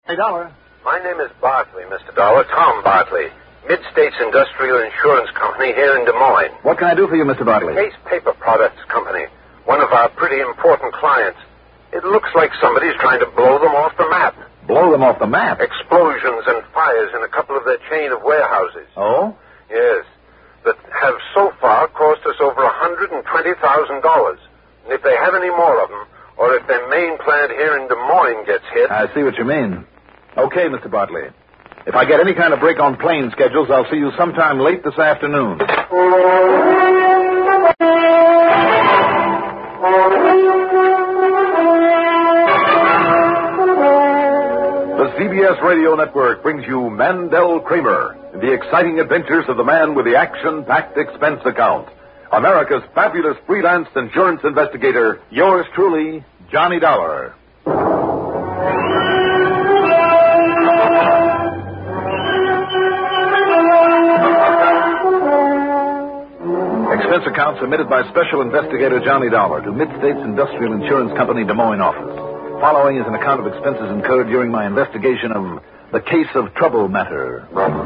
Hey, Dollar. My name is Bartley, Mr. Dollar. Tom Bartley. Mid-States Industrial Insurance Company here in Des Moines. What can I do for you, Mr. Bartley? Case Paper Products Company. One of our pretty important clients. It looks like somebody's trying to blow them off the map. Blow them off the map? Explosions and fires in a couple of their chain of warehouses. Oh? Yes. That have so far cost us over $120,000. And if they have any more of them, or if their main plant here in Des Moines gets hit... I see what you mean. Okay, Mr. Bartley. If I get any kind of break on plane schedules, I'll see you sometime late this afternoon. The CBS Radio Network brings you Mandel Kramer, the exciting adventures of the man with the action-packed expense account. America's fabulous freelance insurance investigator, yours truly, Johnny Dollar. Expense account submitted by Special Investigator Johnny Dollar to Mid-States Industrial Insurance Company, Des Moines office. Following is an account of expenses incurred during my investigation of the case of Trouble Matter.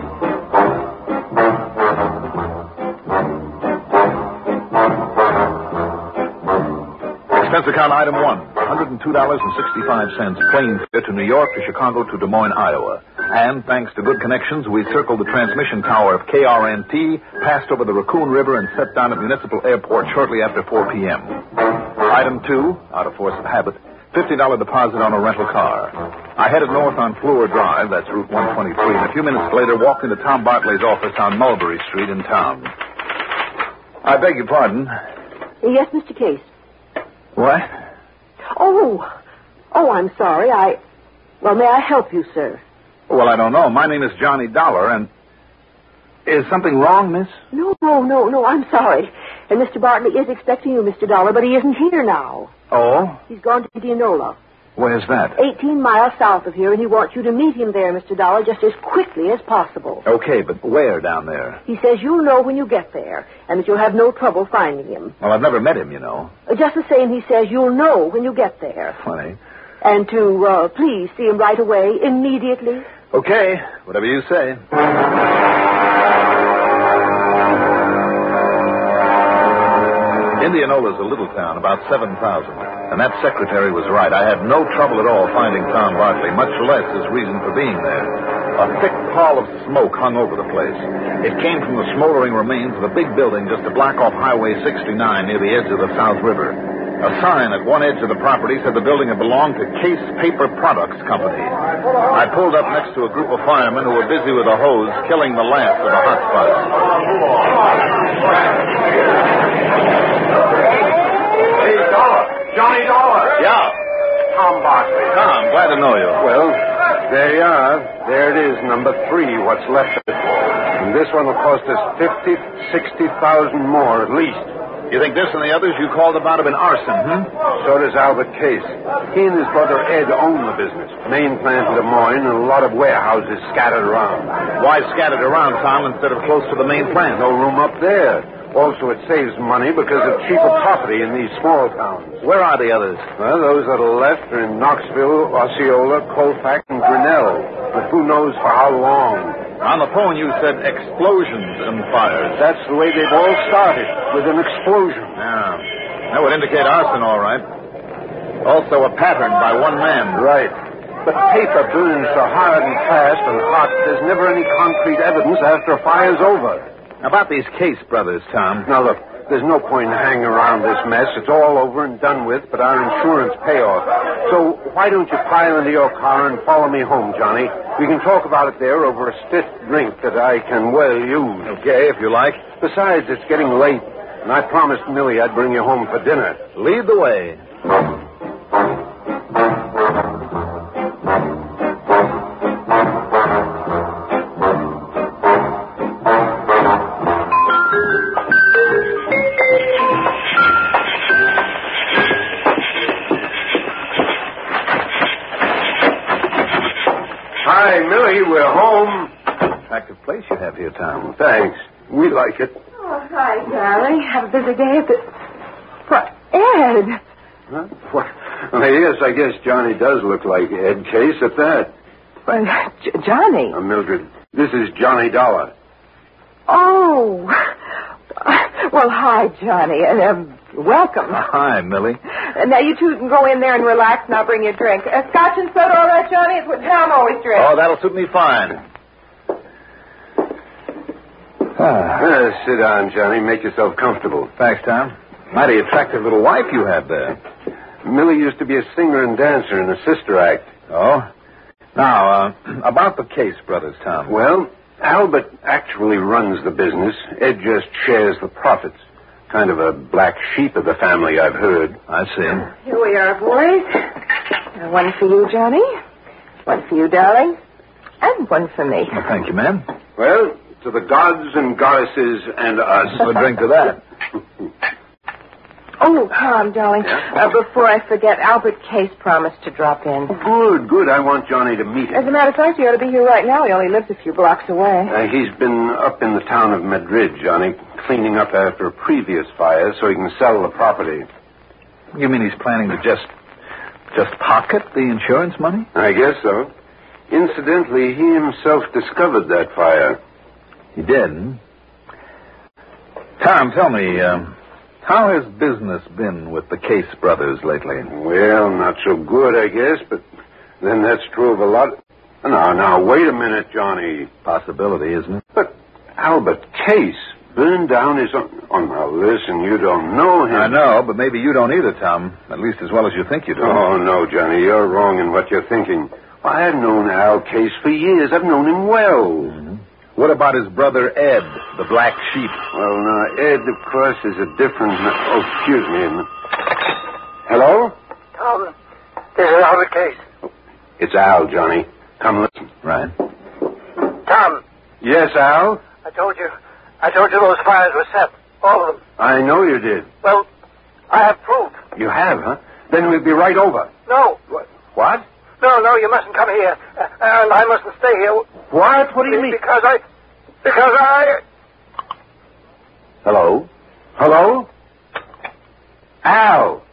Expense account item 1, $102.65, plane fare to New York to Chicago to Des Moines, Iowa. And, thanks to good connections, we circled the transmission tower of KRNT, passed over the Raccoon River, and set down at Municipal Airport shortly after 4 p.m. Item 2, out of force of habit, $50 deposit on a rental car. I headed north on Fleur Drive, that's Route 123, and a few minutes later walked into Tom Bartley's office on Mulberry Street in town. I beg your pardon. Yes, Mr. Case. What? Oh, I'm sorry. Well, may I help you, sir? Well, I don't know. My name is Johnny Dollar, and... Is something wrong, miss? No, I'm sorry. And Mr. Bartley is expecting you, Mr. Dollar, but he isn't here now. Oh? He's gone to Indianola. Where's that? 18 miles south of here, and he wants you to meet him there, Mr. Dollar, just as quickly as possible. Okay, but where down there? He says you'll know when you get there, and that you'll have no trouble finding him. Well, I've never met him, you know. Just the same, he says you'll know when you get there. Funny. And to, please see him right away, immediately. Okay, whatever you say. Indianola's a little town, about 7,000. And that secretary was right. I had no trouble at all finding Tom Bartley, much less his reason for being there. A thick pall of smoke hung over the place. It came from the smoldering remains of a big building just a block off Highway 69 near the edge of the South River. A sign at one edge of the property said the building had belonged to Case Paper Products Company. I pulled up next to a group of firemen who were busy with a hose killing the last of the hot spots. Hey, Dollar. Johnny Dollar. Yeah. Tom Bartley. Tom, glad to know you. Well, there you are. There it is, number 3, what's left of it. And this one will cost us $50,000, $60,000 more at least. You think this and the others you called about have been arson, So does Albert Case. He and his brother Ed own the business. Main plant in Des Moines and a lot of warehouses scattered around. Why scattered around, Tom, instead of close to the main plant? No room up there. Also, it saves money because of cheaper property in these small towns. Where are the others? Well, those that are left are in Knoxville, Osceola, Colfax, and Grinnell. But who knows for how long? On the phone, you said explosions and fires. That's the way they've all started, with an explosion. Yeah. That would indicate arson, all right. Also a pattern by one man. Right. But paper burns so hard and fast and hot, there's never any concrete evidence after a fire's over. About these Case brothers, Tom. Now, look, there's no point in hanging around this mess. It's all over and done with, but our insurance payoff. So why don't you pile into your car and follow me home, Johnny? We can talk about it there over a stiff drink that I can well use. Okay, if you like. Besides, it's getting late, and I promised Millie I'd bring you home for dinner. Lead the way. Hi, Millie, we're home. Attractive place you have here, Tom. Thanks. We like it. Oh, hi, darling. Have a busy day at the... What, Ed? Huh? Well, yes, I guess Johnny does look like Ed Case at that. Johnny. Mildred, this is Johnny Dollar. Oh. Well, hi, Johnny, and welcome. Hi, Millie. Now, you two can go in there and relax, and I'll bring you a drink. Scotch and soda, all right, Johnny? It's what Tom always drinks. Oh, that'll suit me fine. Sit down, Johnny. Make yourself comfortable. Thanks, Tom. Mighty attractive little wife you had there. Millie used to be a singer and dancer in a sister act. Oh? Now, about the Case brothers, Tom. Well, Albert actually runs the business. Ed just shares the profits. Kind of a black sheep of the family, I've heard. I see. Here we are, boys. One for you, Johnny. One for you, darling. And one for me. Well, thank you, ma'am. Well, to the gods and goddesses and us. We'll drink to that. Oh, Tom, darling, Yeah? before I forget, Albert Case promised to drop in. Good. I want Johnny to meet As him. a matter of fact, he ought to be here right now. He only lives a few blocks away. He's been up in the town of Madrid, Johnny, cleaning up after a previous fire so he can sell the property. You mean he's planning to just pocket the insurance money? I guess so. Incidentally, he himself discovered that fire. He did, hmm? Tom, tell me, how has business been with the Case brothers lately? Well, not so good, I guess, but then that's true of a lot. Now, wait a minute, Johnny. Possibility, isn't it? But Albert Case burned down his own... Oh, now, listen, you don't know him. I know, but maybe you don't either, Tom. At least as well as you think you do. Oh, no, Johnny, you're wrong in what you're thinking. I've known Al Case for years. I've known him well. Mm-hmm. What about his brother Ed, the black sheep? Well, now, Ed, of course, is a different... Oh, excuse me. Hello? Tom, this is Albert Case. It's Al, Johnny. Come listen. Right. Tom, Yes, Al? I told you those fires were set. All of them. I know you did. Well, I have proof. You have, huh? Then we'll be right over. No. What? No, you mustn't come here. And I mustn't stay here. What? What do you mean? Because I... Hello? Hello? Al!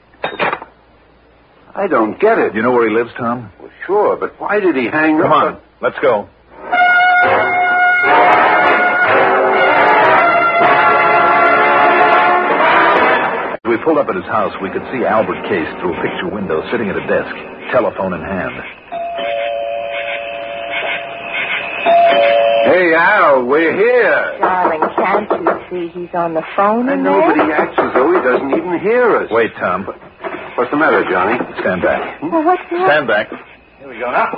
I don't get it. You know where he lives, Tom? Well, sure, but why did he hang Come up? on, let's go. As we pulled up at his house, we could see Albert Case through a picture window, sitting at a desk, telephone in hand. Hey, Al, we're here. Darling, can't you see he's on the phone I in know, there? but he acts as though he doesn't even hear us. Wait, Tom. What's the matter, Johnny? Stand back. Well, what's that? Stand back. Here we go now.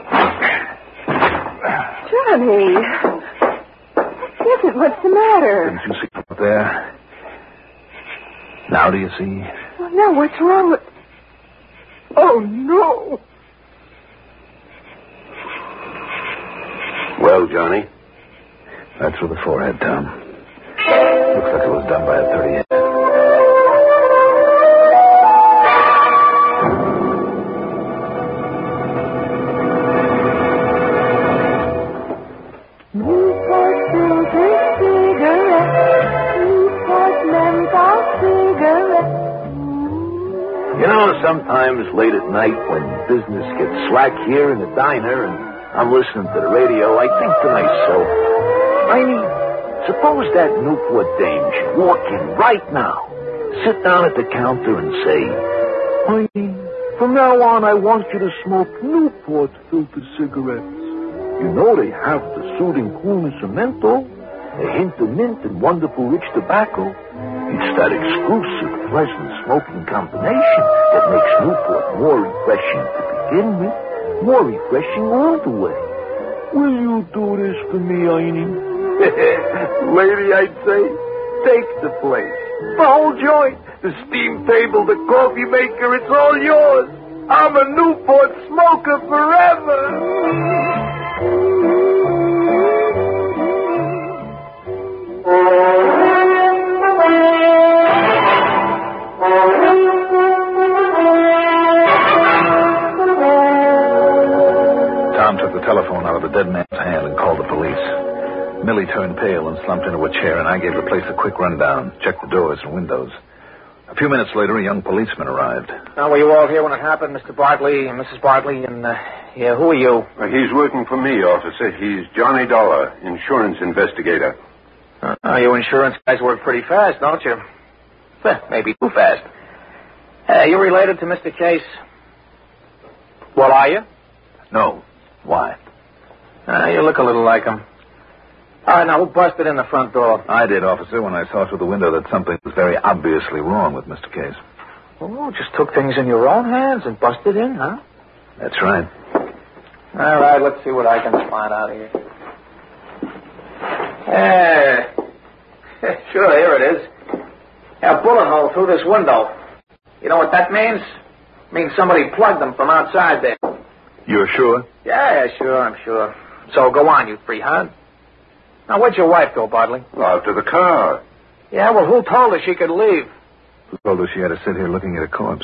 Johnny. What is it? What's the matter? Didn't you see up there? Now do you see? Oh, no, what's wrong with... Oh, no. Well, Johnny? Right through the forehead, Tom. Looks like it was done by a .38. Newport filter cigarette. Newport menthol cigarette. You know, sometimes late at night when business gets slack here in the diner and I'm listening to the radio, I think to myself, I mean, suppose that Newport dame should walk in right now, sit down at the counter and say, honey, from now on I want you to smoke Newport filter cigarettes. You know they have the soothing coolness of menthol, a hint of mint and wonderful rich tobacco. It's that exclusive, pleasant smoking combination that makes Newport more refreshing to begin with, more refreshing all the way. Will you do this for me, Einie? Lady, I'd say, take the place. The whole joint, the steam table, the coffee maker, it's all yours. I'm a Newport smoker forever. Tom took the telephone out of the dead man's hand and called the police. Millie turned pale and slumped into a chair, and I gave the place a quick rundown, checked the doors and windows. A few minutes later, a young policeman arrived. Now, were you all here when it happened, Mr. Bartley and Mrs. Bartley? And, who are you? He's working for me, officer. He's Johnny Dollar, insurance investigator. You insurance guys work pretty fast, don't you? Maybe too fast. You related to Mr. Case? Well, are you? No. Why? You look a little like him. All right, now, who busted in the front door? I did, officer, when I saw through the window that something was very obviously wrong with Mr. Case. Oh, just took things in your own hands and busted in, huh? That's right. All right, let's see what I can find out here. Sure, here it is. A bullet hole through this window. You know what that means? It means somebody plugged them from outside there. You're sure? Yeah, sure, I'm sure. So go on, you freehand. Now, where'd your wife go, Bartley? Out to the car. Yeah, well, who told her she could leave? Who told her she had to sit here looking at a corpse?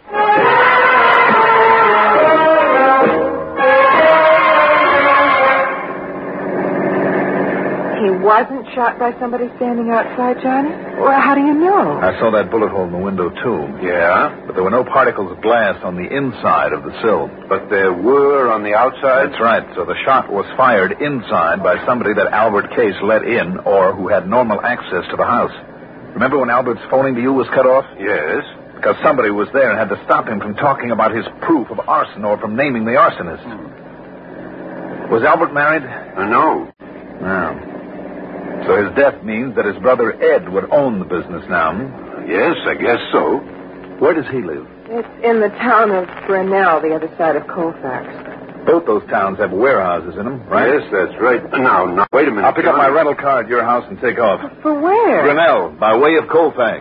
He wasn't shot by somebody standing outside, Johnny? Well, how do you know? I saw that bullet hole in the window, too. Yeah? But there were no particles of glass on the inside of the sill. But there were on the outside? That's right. So the shot was fired inside by somebody that Albert Case let in or who had normal access to the house. Remember when Albert's phoning to you was cut off? Yes. Because somebody was there and had to stop him from talking about his proof of arson or from naming the arsonist. Was Albert married? No. No. So his death means that his brother Ed would own the business now. Yes, I guess so. Where does he live? It's in the town of Grinnell, the other side of Colfax. Both those towns have warehouses in them, right? Yes, that's right. Now, wait a minute. I'll pick up my rental car at your house and take off. For where? Grinnell, by way of Colfax.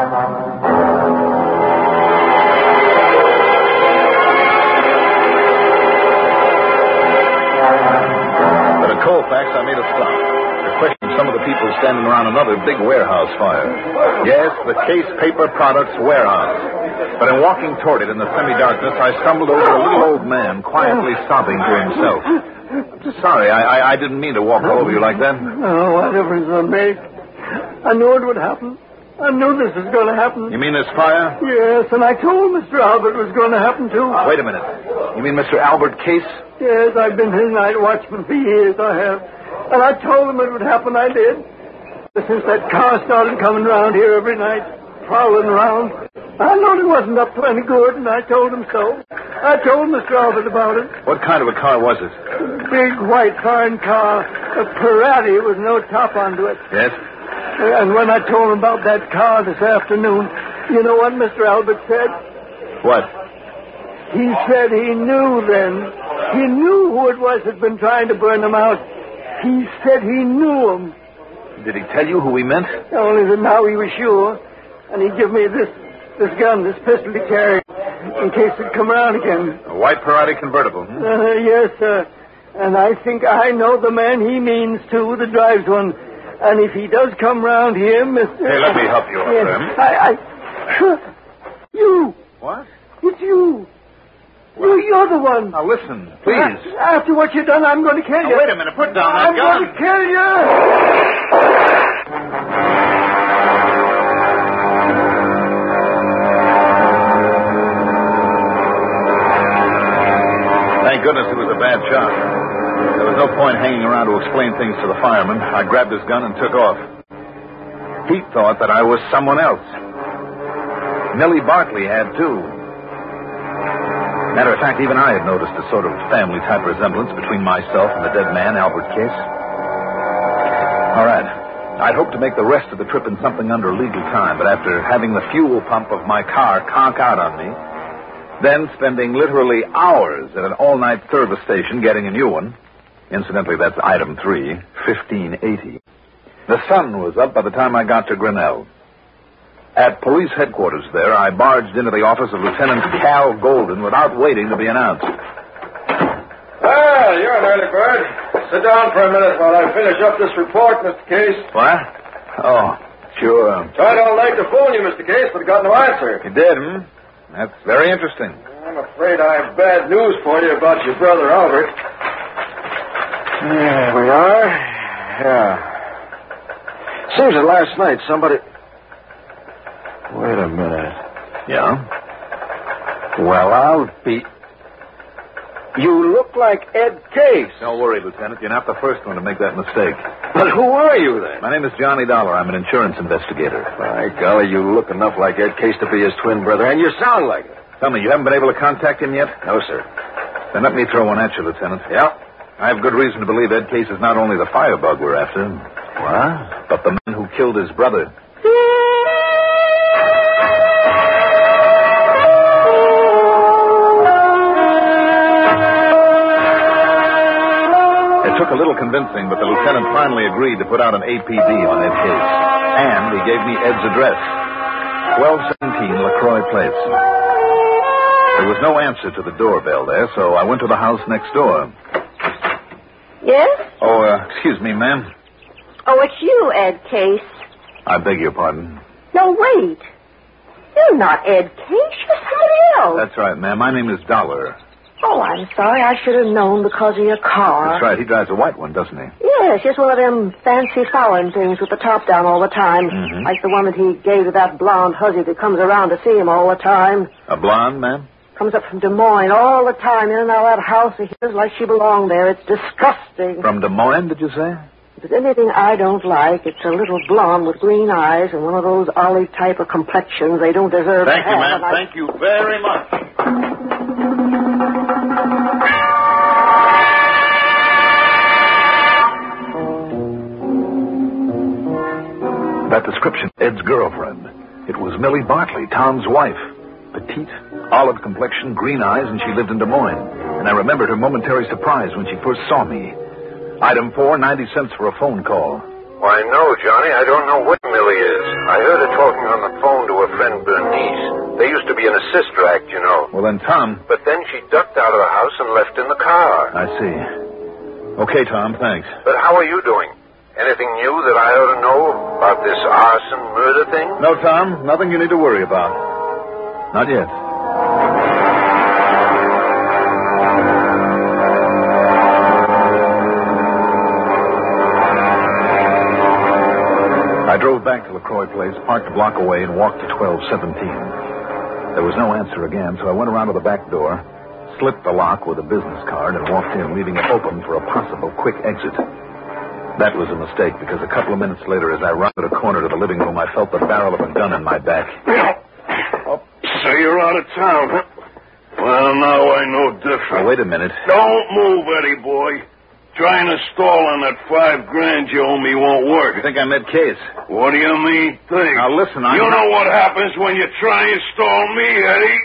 But at Colfax, I made a stop. To question some of the people standing around another big warehouse fire. Yes, the Case Paper Products warehouse. But in walking toward it in the semi-darkness, I stumbled over a little old man quietly sobbing to himself. Sorry, I didn't mean to walk all over you like that. Oh, what difference does it make? I knew it would happen. I knew this was going to happen. You mean this fire? Yes, and I told Mr. Albert it was going to happen, too. Wait a minute. You mean Mr. Albert Case? Yes, I've been his night watchman for years, I have. And I told him it would happen, I did. Since that car started coming around here every night, prowling around, I knowed it wasn't up to any good, and I told him so. I told Mr. Albert about it. What kind of a car was it? Big, white, fine car. A Parati with no top onto it. Yes? And when I told him about that car this afternoon, you know what Mr. Albert said? What? He said he knew then. He knew who it was that had been trying to burn them out. He said he knew him. Did he tell you who he meant? Only that now he was sure. And he give me this gun, this pistol he carried, in case it'd come around again. A white Parati convertible, hmm? Yes, sir. And I think I know the man he means, too, that drives one. And if he does come round here, Mr. Hey, let me help you, yes, friend. You. What? It's you. You're the one. Now, listen, please. After what you've done, I'm going to kill you. Now, wait a minute. Put down that I'm gun. going to kill you. Thank goodness it was a bad shot. There was no point hanging around to explain things to the fireman. I grabbed his gun and took off. Pete thought that I was someone else. Millie Bartley had, too. Matter of fact, even I had noticed a sort of family-type resemblance between myself and the dead man, Albert Case. All right. I'd hoped to make the rest of the trip in something under legal time, but after having the fuel pump of my car conk out on me, then spending literally hours at an all-night service station getting a new one, incidentally, that's item 3, 1580, the sun was up by the time I got to Grinnell. At police headquarters there, I barged into the office of Lieutenant Cal Golden without waiting to be announced. Well, you're an early bird. Sit down for a minute while I finish up this report, Mr. Case. What? Oh, sure. Tried all night to phone you, Mr. Case, but got no answer. You did, hmm? That's very interesting. I'm afraid I have bad news for you about your brother, Albert. There we are. Yeah. Seems that last night somebody... Wait a minute. Yeah? Well, I'll be... You look like Ed Case. Don't worry, Lieutenant. You're not the first one to make that mistake. But who are you, then? My name is Johnny Dollar. I'm an insurance investigator. By golly, you look enough like Ed Case to be his twin brother, and you sound like it. Tell me, you haven't been able to contact him yet? No, sir. Then let me throw one at you, Lieutenant. Yeah? I have good reason to believe Ed Case is not only the firebug we're after, What? but the man who killed his brother. It took a little convincing, but the lieutenant finally agreed to put out an APD on Ed Case. And he gave me Ed's address, 1217 LaCroix Place. There was no answer to the doorbell there, so I went to the house next door. Yes? Oh, excuse me, ma'am. Oh, it's you, Ed Case. I beg your pardon. No, wait. You're not Ed Case. You're somebody else. That's right, ma'am. My name is Dollar. Oh, I'm sorry. I should have known because of your car. That's right. He drives a white one, doesn't he? Yes, just one of them fancy foreign things with the top down all the time. Mm-hmm. Like the one that he gave to that blonde hussy that comes around to see him all the time. A blonde, ma'am? Comes up from Des Moines all the time, in and out of that house of his like she belonged there. It's disgusting. From Des Moines, did you say? If there's anything I don't like, it's a little blonde with green eyes and one of those olive type of complexions they don't deserve to have. Thank you, ma'am. Thank you very much. That description, Ed's girlfriend. It was Millie Bartley, Tom's wife. Petite, olive complexion, green eyes, and she lived in Des Moines. And I remembered her momentary surprise when she first saw me. Item 4, 90 cents for a phone call. Why, no, Johnny. I don't know what Millie is. I heard her talking on the phone to her friend Bernice. They used to be in a sister act, you know. Well, then, Tom... But then she ducked out of the house and left in the car. I see. Okay, Tom, thanks. But how are you doing? Anything new that I ought to know about this arson murder thing? No, Tom, nothing you need to worry about. Not yet. I drove back to LaCroix Place, parked a block away, and walked to 1217. There was no answer again, so I went around to the back door, slipped the lock with a business card, and walked in, leaving it open for a possible quick exit. That was a mistake, because a couple of minutes later, as I rounded a corner to the living room, I felt the barrel of a gun in my back. Oh, so you're out of town, huh? Well, now I know different. Now, wait a minute. Don't move, Eddie boy. Trying to stall on that $5,000 you owe me won't work. You think I'm Ed Case? What do you mean, think? Now, listen, You know what happens when you try and stall me, Eddie?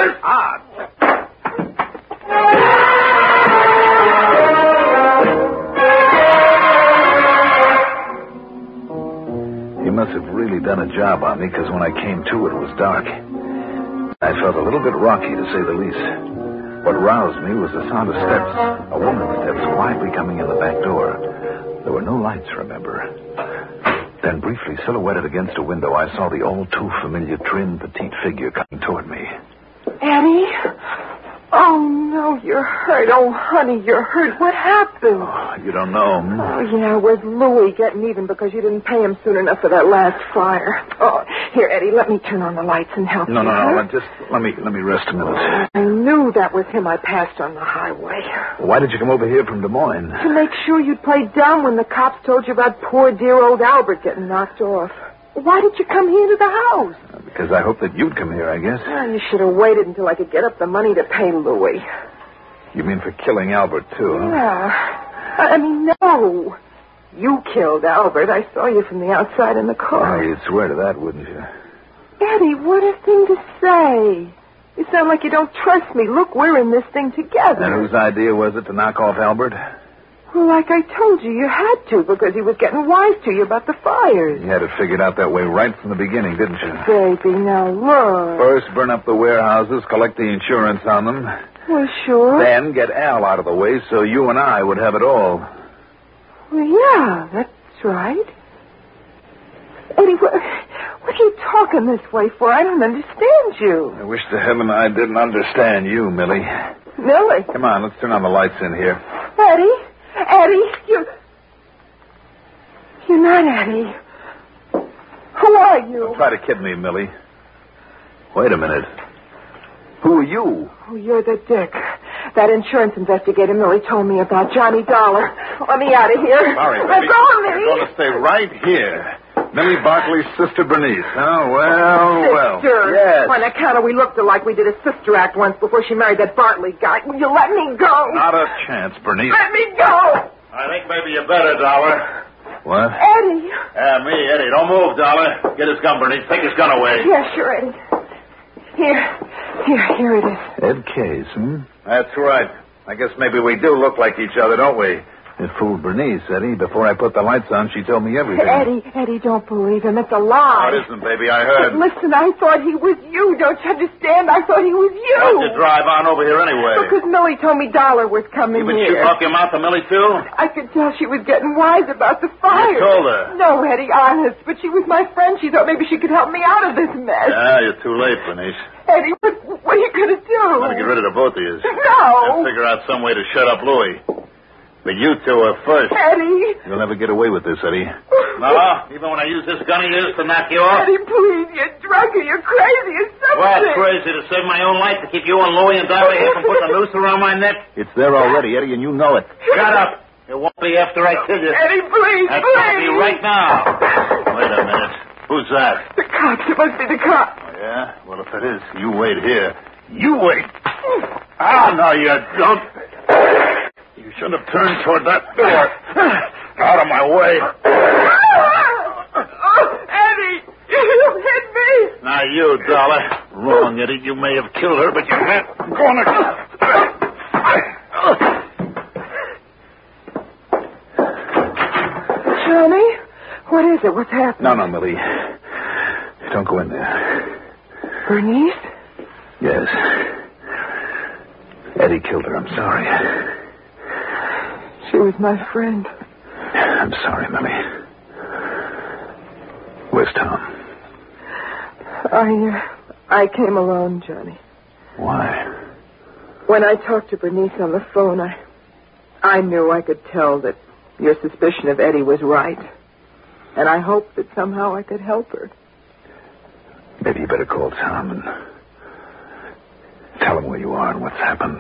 He must have really done a job on me, because when I came to, it was dark. I felt a little bit rocky, to say the least. What roused me was the sound of steps, a woman's steps, quietly coming in the back door. There were no lights, remember. Then, briefly silhouetted against a window, I saw the all-too-familiar trim, petite figure coming toward me. Eddie? Oh, no, you're hurt. Oh, honey, you're hurt. What happened? Oh, you don't know. Oh, yeah, with Louie getting even because you didn't pay him soon enough for that last fire. Oh, here, Eddie, let me turn on the lights and help you. No. Just let me rest a minute. I knew that was him I passed on the highway. Why did you come over here from Des Moines? To make sure you'd play dumb when the cops told you about poor dear old Albert getting knocked off. Why did you come here to the house? Because I hoped that you'd come here, I guess. Well, you should have waited until I could get up the money to pay Louie. You mean for killing Albert, too, huh? Yeah. I mean, no. You killed Albert. I saw you from the outside in the car. Oh, you'd swear to that, wouldn't you? Eddie, what a thing to say. You sound like you don't trust me. Look, we're in this thing together. And whose idea was it to knock off Albert? Well, like I told you had to, because he was getting wise to you about the fires. You had it figured out that way right from the beginning, didn't you? Baby, now look. First, burn up the warehouses, collect the insurance on them. Well, sure. Then get Al out of the way so you and I would have it all. Well, yeah, that's right. Eddie, what are you talking this way for? I don't understand you. I wish to heaven I didn't understand you, Millie. Millie? Come on, let's turn on the lights in here. Eddie, you're not Eddie. Who are you? Don't try to kid me, Millie. Wait a minute. Who are you? Oh, you're the dick. That insurance investigator Millie told me about, Johnny Dollar. Let me out of here. Sorry, Let baby. go of me. You're going to stay right here. Millie Barkley's sister Bernice. Oh, well. Sister. Yes. On account of we looked alike, we did a sister act once before she married that Bartley guy. Will you let me go? Not a chance, Bernice. Let me go. I think maybe you better, Dollar. What? Eddie. Me, Eddie. Don't move, Dollar. Get his gun, Bernice. Take his gun away. Yeah, sure, Eddie. Here it is. Ed Case, That's right. I guess maybe we do look like each other, don't we? It fooled Bernice, Eddie. Before I put the lights on, she told me everything. Eddie, don't believe him. It's a lie. No, it isn't, baby. I heard. But listen, I thought he was you. Don't you understand? I thought he was you. Why'd you drive on over here anyway? Because Millie told me Dollar was coming You been here. shooting off your mouth to Millie, too? I could tell she was getting wise about the fire. You told her. No, Eddie, honest. But she was my friend. She thought maybe she could help me out of this mess. Yeah, you're too late, Bernice. Eddie, what are you going to do? I'm going to get rid of the both of you. No. And figure out some way to shut up Louie. But you two are first. Eddie. You'll never get away with this, Eddie. No, even when I use this gun of yours to knock you off? Eddie, please, you're drunk or you're crazy or something. What, crazy? To save my own life? To keep you and Louie and Dollar here from putting a noose around my neck? It's there already, Eddie, and you know it. Shut up. It won't be after I kill you. Eddie, please, That's please. going to be right now. Wait a minute. Who's that? The cops. It must be the cops. Oh, yeah? Well, if it is, you wait here. You wait. No, you don't. You should have turned toward that door. Out of my way. Eddie, you hit me. Now, you, Dollar. Wrong, Eddie. You may have killed her, but you weren't going to... Johnny, what is it? What's happening? No, Millie. Don't go in there. Bernice? Yes. Eddie killed her. I'm sorry. She was my friend. I'm sorry, Millie. Where's Tom? I came alone, Johnny. Why? When I talked to Bernice on the phone, I knew I could tell that your suspicion of Eddie was right. And I hoped that somehow I could help her. Maybe you better call Tom and tell him where you are and what's happened.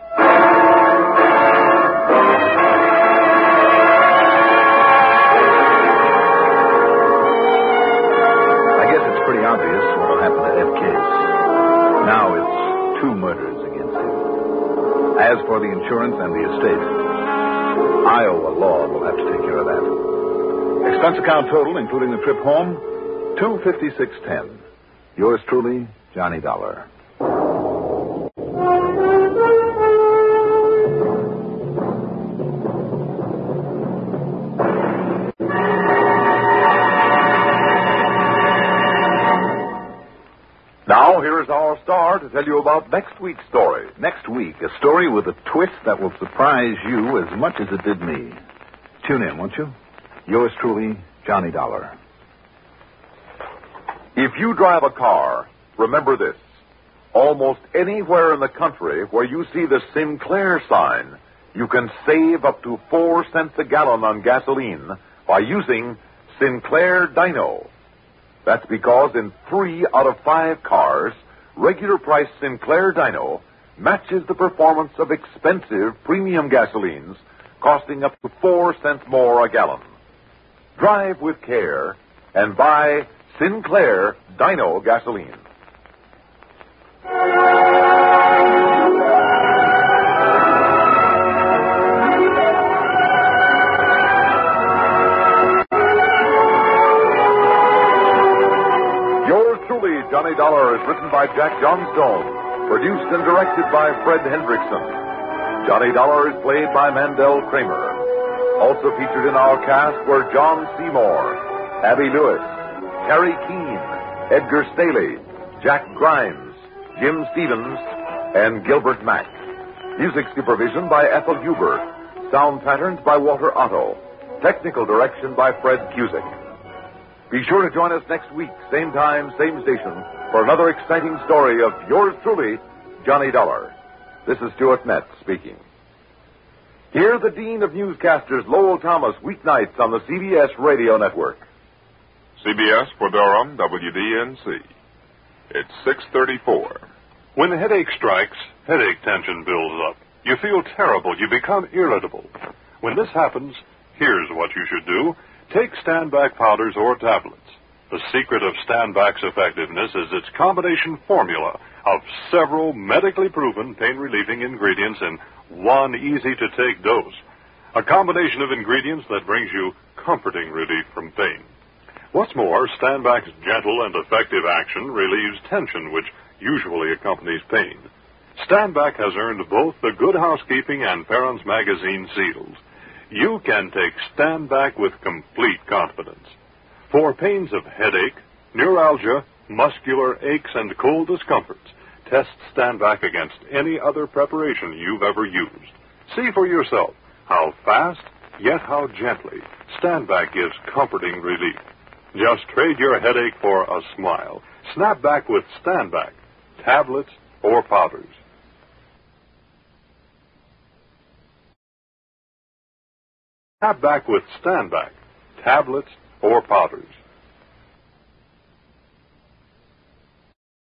I guess it's pretty obvious what will happen to Ed Case. Now it's 2 murders against him. As for the insurance and the estate, Iowa law will have to take care of that. Expense account total, including the trip home, $256.10. Yours truly, Johnny Dollar. Now, here is our star to tell you about next week's story. Next week, a story with a twist that will surprise you as much as it did me. Tune in, won't you? Yours truly, Johnny Dollar. If you drive a car, remember this. Almost anywhere in the country where you see the Sinclair sign, you can save up to 4 cents a gallon on gasoline by using Sinclair Dino. That's because in 3 out of 5 cars, regular price Sinclair Dino matches the performance of expensive premium gasolines costing up to 4 cents more a gallon. Drive with care and buy Sinclair Dino gasoline. Yours truly, Johnny Dollar, is written by Jack Johnstone, produced and directed by Fred Hendrickson. Johnny Dollar is played by Mandel Kramer. Also featured in our cast were John Seymour, Abby Lewis, Terry Keane, Edgar Staley, Jack Grimes, Jim Stevens, and Gilbert Mack. Music supervision by Ethel Huber. Sound patterns by Walter Otto. Technical direction by Fred Cusick. Be sure to join us next week, same time, same station, for another exciting story of yours truly, Johnny Dollar. This is Stuart Metz speaking. Hear the Dean of Newscasters, Lowell Thomas, weeknights on the CBS Radio Network. CBS for Durham, WDNC. It's 6:34. When headache strikes, headache tension builds up. You feel terrible. You become irritable. When this happens, here's what you should do. Take Stand-Back powders or tablets. The secret of Stand-Back's effectiveness is its combination formula of several medically proven pain-relieving ingredients in one easy-to-take dose. A combination of ingredients that brings you comforting relief from pain. What's more, Stand-Back's gentle and effective action relieves tension, which usually accompanies pain. Stand-Back has earned both the Good Housekeeping and Parents Magazine seals. You can take Stand-Back with complete confidence. For pains of headache, neuralgia, muscular aches, and cold discomforts, test Stand-Back against any other preparation you've ever used. See for yourself how fast, yet how gently, Stand-Back gives comforting relief. Just trade your headache for a smile. Snap back with Stand-Back, tablets or powders. Snap back with Stand-Back, tablets or powders.